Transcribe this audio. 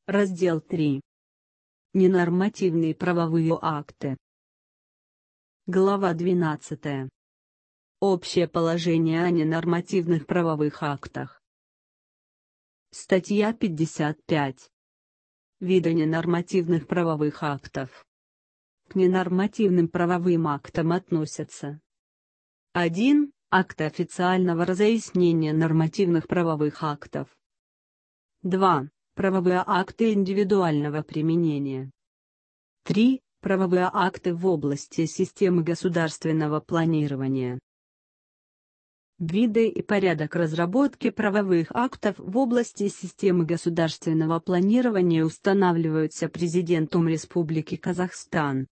Раздел 3. Ненормативные правовые акты. Глава 12. Общее положение о ненормативных правовых актах. Статья 55. Виды ненормативных правовых актов. К ненормативным правовым актам относятся: 1. Акты официального разъяснения нормативных правовых актов. 2. Правовые акты индивидуального применения. 3. Правовые акты в области системы государственного планирования. Виды и порядок разработки правовых актов в области системы государственного планирования устанавливаются Президентом Республики Казахстан.